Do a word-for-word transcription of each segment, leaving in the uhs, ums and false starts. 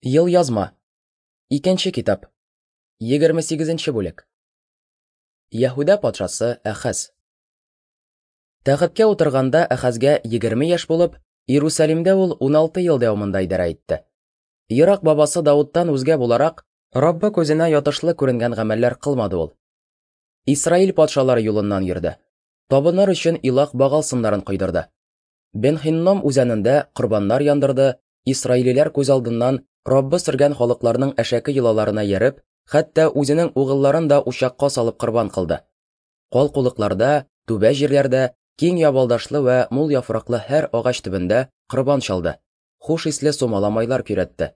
Ел язма. Икенче китап. егерме сигезенче бүлек. Яһүдә патшасы Әхәз. Тәхеткә утырганда Әхәзгә егерме яшь булып, Иерусалимдә ул уналты ел дәвамында идарә итте. Ерак бабасы Давудтан үзгә буларак, Раббы күзенә ятышлы күренгән гамәлләр кылмады ул. Исраил патшалары юлыннан йөрде. Табыныр өчен илах багалсыннарын койдырды. Бен-Хинном үзәнендә корбаннар яндырды, Исраилиләр күз алдыннан Раббы сөргән халыкларның әшәке йолаларына ярып, хәтта үзенең угылларын да учакка салып корбан кылды. Калкулыкларда, түбә җирләрдә, киң ябалдашлы вә мул яфраклы һәр агач төбендә корбан чалды. Хуш исле сумаламайлар күрәтте.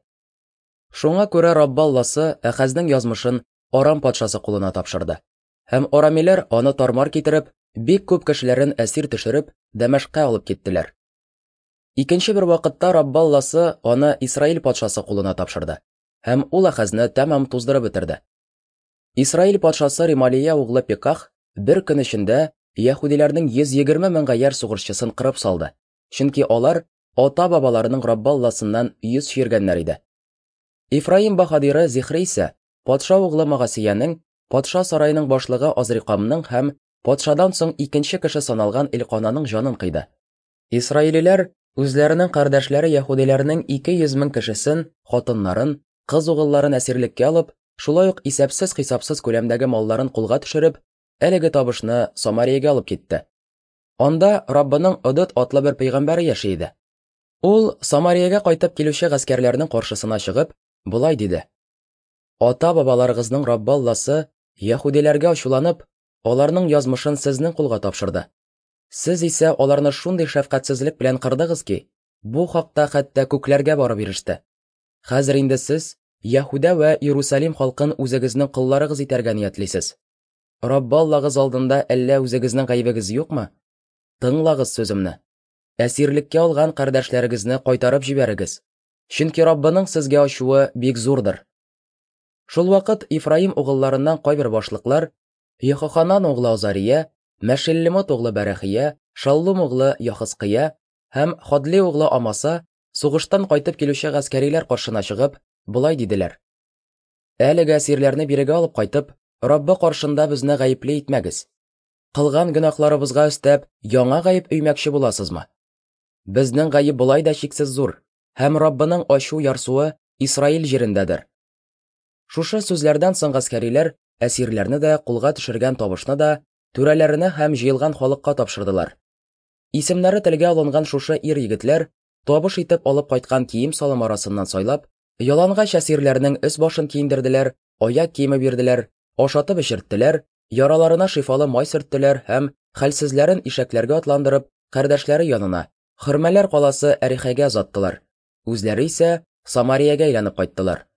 Шуңа күрә Раббы Алласы Әхәзнең язмышын Арам патшасы кулына тапшырды. Һәм арамиләр аны тармар китереп, бик күп кешеләрен әсир төшереп, Дәмәшкә алып киттеләр. Икенче бер вакытта Раббы Алласы аны Исраил патшасы кулына тапшырды. Һәм ул Әхәзне тәмам туздырып бетерде. Исраил патшасы Ремалия углы Пеках бер көн эчендә Яһүдиләрнең йөз егерме мең гаяр сугышчысын кырып салды. Чөнки алар ата-бабаларының Раббы Алласыннан йөз чиргәннәр иде. Ифраим баһадиры Зихри исә патша углы Магасиянең, патша сарайының башлыгы Азрикамның һәм патшадан соң икенче кеше саналган Илкананың җанын кыйды. Исраилиләр үзләренең кардәшләре Яһүдиләрнең ике йөз мең кешесен, хатыннарын, кыз угылларын әсирлеккә алып, шулай ук исәпсез-хисапсыз күләмдәге малларын кулга төшереп, әлеге табышны Самариягә алып китте. Анда Раббының Одот атлы бер пәйгамбәре яши иде. Ул Самариягә кайтып килүче гаскәрләрнең каршысына чыгып, булай диде: "Ата-бабаларыгызның Раббы Алласы Яһүдиләргә ачуланып, аларның язмышын сезнең кулга тапшырды. Сез исә аларны шундый шәфкатьсезлек белән кырдыгыз ки, бу хакта хәтта күкләргә барып иреште. Хәзер инде сез Яһүдә вә Иерусалим халкын үзегезнең кулларыгыз итәргә ниятлисез. Раббы Аллагыз алдында әллә үзегезнең гаебегез юкмы? Тыңлагыз сүземне. Әсирлеккә алган кардәшләрегезне кайтарып җибәрегез. Чөнки Раббының сезгә ачуы бик зурдыр." Шул вакыт Ифраим угылларыннан кайбер башлыклар, Йехоханан углы Азария, Мәшеллемот углы Бәрәхия, Шаллум углы Яхыскыя һәм Ходли углы Амаса сугыштан кайтып килүче гаскәриләр каршына чыгып, булай диделәр: "Әлеге әсирләрне бирегә алып кайтып, Раббы каршында безне гаепле итмәгез. Кылган гөнаһларыбызга өстәп, яңа гаеп өймәкче буласызмы? Безнең гаеп булай да чиксез зур, һәм Раббының ачу ярсуы Исраил җирендәдер." Шушы сүзләрдән соң гаскәриләр әсирләрне дә, кулга төшергән табышны да түрәләренә һәм җыелган халыкка тапшырдылар. Исемнәре телгә алынган шушы ир-егетләр табыш итеп алып кайткан кием-салым арасыннан сайлап, ялангач әсирләрнең өс-башын киендерделәр, аяк киеме бирделәр, ашатып эчерттеләр, яраларына шифалы май сөрттеләр һәм хәлсезләрен ишәкләргә атландырып, кардәшләре янына, Хөрмәләр каласы Әрихәгә озаттылар. Үзләре исә Самариягә әйләнеп кайттылар.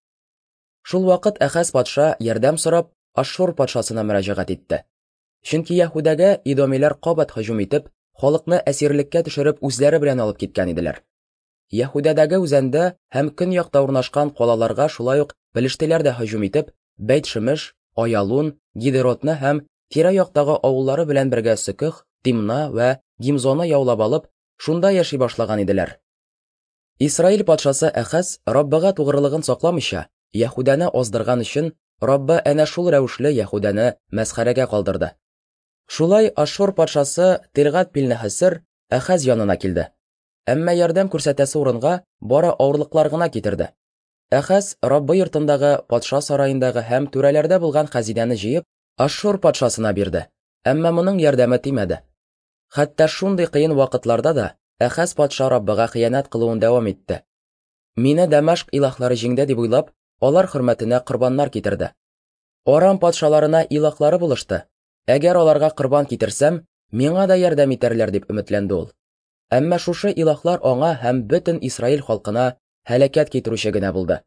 Шул вакыт Әхәз патша ярдәм сорап Ашшур патшасына мөрәҗәгать итте. Чөнки Яһүдәгә идомиләр кабат һөҗүм итеп, халыкны әсирлеккә төшереп үзләре белән алып киткән иделәр. Яһүдәдәге үзәндә һәм көньякта урнашкан калаларга шулай ук белештеләр дә һөҗүм итеп, Бәйт-Шимеш, Аялун, Гидеротны һәм тирә-яктагы авыллары белән бергә Сөкөх, Тимна вә Гимзоны яулап алып, шунда яши башлаган иделәр. Исраил патшасы Әхәз Раббыга тугрылыгын сакламыйча, Яһүдәне аздырган өчен Раббы әнә шул рәвешле Яһүдәне мәсхәрәгә калдырды. Шулай Ашшур патшасы Тилгат-Пилнәхәсер Әхәз янына килде. Әмма ярдәм күрсәтәсе урынга бары авырлыклар гына китерде. Әхәз Раббы йортындагы, патша сараендагы һәм түрәләрдә булган хәзинәне җыеп, Ашшур патшасына бирде. Әмма моның ярдәме тимәде. Хәтта шундый кыен вакытларда да Әхәз патша Раббыга хыянат кылуын дәвам итте. Мине Дәмәшк илаһлары җиңде дип уйлап, алар хөрмәтенә корбаннар китерде. Арам патшаларына илаһлары булышты. Әгәр аларга корбан китерсәм, миңа да ярдәм итәрләр дип өметләнде ул. Әмма шушы илаһлар аңа һәм бөтен Исраил халкына һәлакәт китерүче генә булды.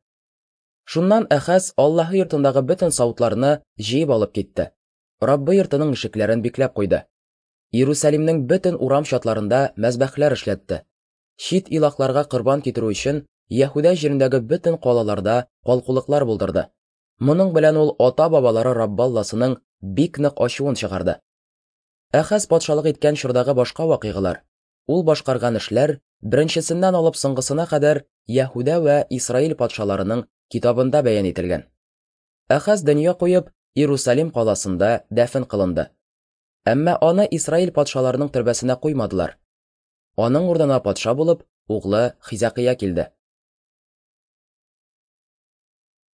Шуннан Әхәз Аллаһы йортындагы бөтен савытларны җыеп алып китте. Раббы йортының ишекләрен бикләп куйды. Иерусалимның бөтен урам чатларында мәзбәхләр эшләтте. Чит илаһларга корбан китерү өчен Яһүдә җирендәге бөтен калаларда калкулыклар булдырды. Моның белән ул ата-бабалары Раббы Алласының бик нык ачуын чыгарды. Әхәз патшалык иткән чордагы башка вакыйгалар, ул башкарган эшләр, Беренчесеннән алып соңгысына кадәр Яһүдә вә Исраил патшаларының китабында бәян ителгән. Ахаз дөнья куеп, Иерусалим каласында дәфен кылынды. Әмма аны Исраил патшаларының төрбәсенә куймадылар. Аның урынына патша булып, углы Хизакия килде.